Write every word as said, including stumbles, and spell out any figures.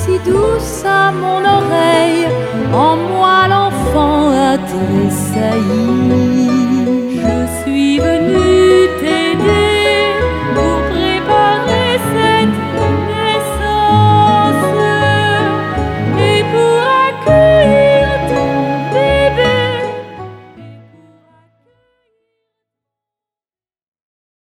si douce à mon oreille, en moi l'enfant a tressailli. Je suis venue